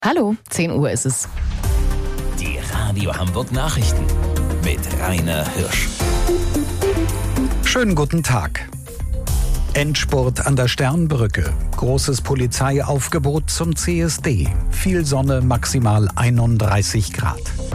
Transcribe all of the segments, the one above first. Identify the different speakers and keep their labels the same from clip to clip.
Speaker 1: Hallo, 10 Uhr ist es.
Speaker 2: Die Radio Hamburg Nachrichten mit Rainer Hirsch.
Speaker 3: Schönen guten Tag. Endspurt an der Sternbrücke. Großes Polizeiaufgebot zum CSD. Viel Sonne, maximal 31 Grad.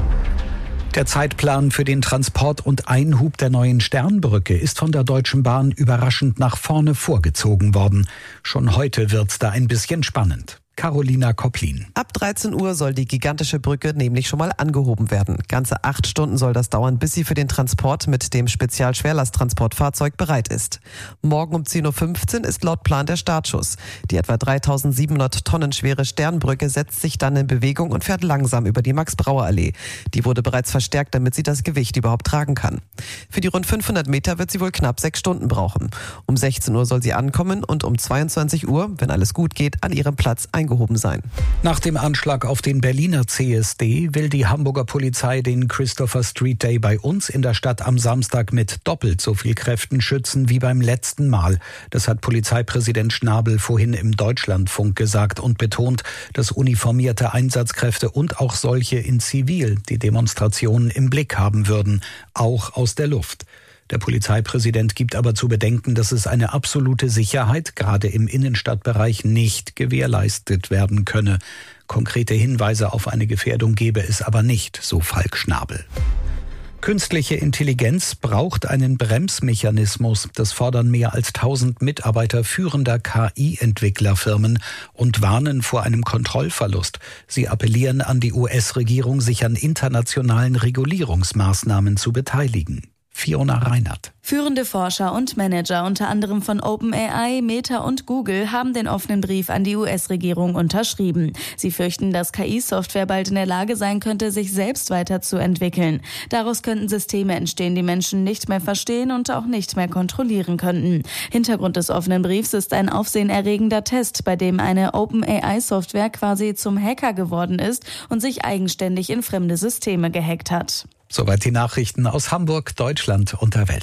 Speaker 3: Der Zeitplan für den Transport und Einhub der neuen Sternbrücke ist von der Deutschen Bahn überraschend nach vorne vorgezogen worden. Schon heute wird's da ein bisschen spannend. Carolina Kopplin.
Speaker 4: Ab 13 Uhr soll die gigantische Brücke nämlich schon mal angehoben werden. Ganze 8 Stunden soll das dauern, bis sie für den Transport mit dem Spezialschwerlasttransportfahrzeug bereit ist. Morgen um 10.15 Uhr ist laut Plan der Startschuss. Die etwa 3700 Tonnen schwere Sternbrücke setzt sich dann in Bewegung und fährt langsam über die Max-Brauer-Allee. Die wurde bereits verstärkt, damit sie das Gewicht überhaupt tragen kann. Für die rund 500 Meter wird sie wohl knapp 6 Stunden brauchen. Um 16 Uhr soll sie ankommen und um 22 Uhr, wenn alles gut geht, an ihrem Platz eingehoben sein.
Speaker 3: Nach dem Anschlag auf den Berliner CSD will die Hamburger Polizei den Christopher Street Day bei uns in der Stadt am Samstag mit doppelt so viel Kräften schützen wie beim letzten Mal. Das hat Polizeipräsident Schnabel vorhin im Deutschlandfunk gesagt und betont, dass uniformierte Einsatzkräfte und auch solche in Zivil die Demonstrationen im Blick haben würden, auch aus der Luft. Der Polizeipräsident gibt aber zu bedenken, dass es eine absolute Sicherheit, gerade im Innenstadtbereich, nicht gewährleistet werden könne. Konkrete Hinweise auf eine Gefährdung gebe es aber nicht, so Falk Schnabel. Künstliche Intelligenz braucht einen Bremsmechanismus. Das fordern mehr als 1000 Mitarbeiter führender KI-Entwicklerfirmen und warnen vor einem Kontrollverlust. Sie appellieren an die US-Regierung, sich an internationalen Regulierungsmaßnahmen zu beteiligen. Fiona Reinert.
Speaker 5: Führende Forscher und Manager, unter anderem von OpenAI, Meta und Google, haben den offenen Brief an die US-Regierung unterschrieben. Sie fürchten, dass KI-Software bald in der Lage sein könnte, sich selbst weiterzuentwickeln. Daraus könnten Systeme entstehen, die Menschen nicht mehr verstehen und auch nicht mehr kontrollieren könnten. Hintergrund des offenen Briefs ist ein aufsehenerregender Test, bei dem eine OpenAI-Software quasi zum Hacker geworden ist und sich eigenständig in fremde Systeme gehackt hat.
Speaker 3: Soweit die Nachrichten aus Hamburg, Deutschland und der Welt.